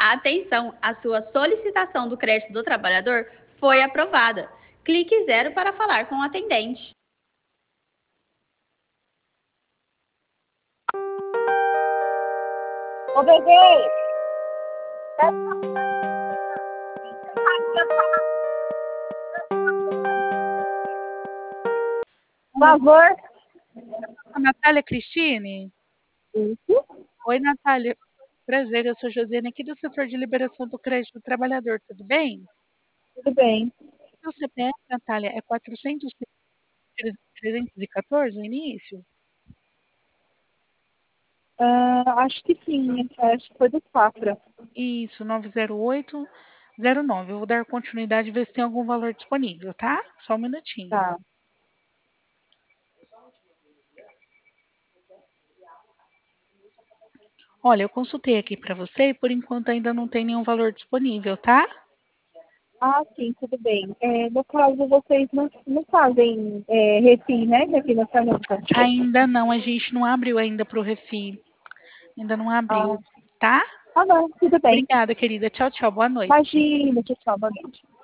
Atenção, a sua solicitação do crédito do trabalhador foi aprovada. Clique 0 para falar com o atendente. Ô, bebê! Por favor. A Natália Cristine? Isso. Oi, Natália. Prazer, eu sou Josiane aqui do setor de liberação do crédito do trabalhador, tudo bem? Tudo bem. Seu CPF, Natália, é 400.314 no início? Acho que sim. Acho que foi do Safra. Isso, 90809. Eu vou dar continuidade e ver se tem algum valor disponível, tá? Só um minutinho. Tá. Olha, eu consultei aqui para você e por enquanto ainda não tem nenhum valor disponível, tá? Sim, tudo bem. No caso, vocês não fazem refim, né? De financiamento. Ainda não, a gente não abriu ainda para o Refim. Ainda não abriu, tá? Não, tudo bem. Obrigada, querida. Tchau, tchau. Boa noite. Imagina, tchau, boa noite.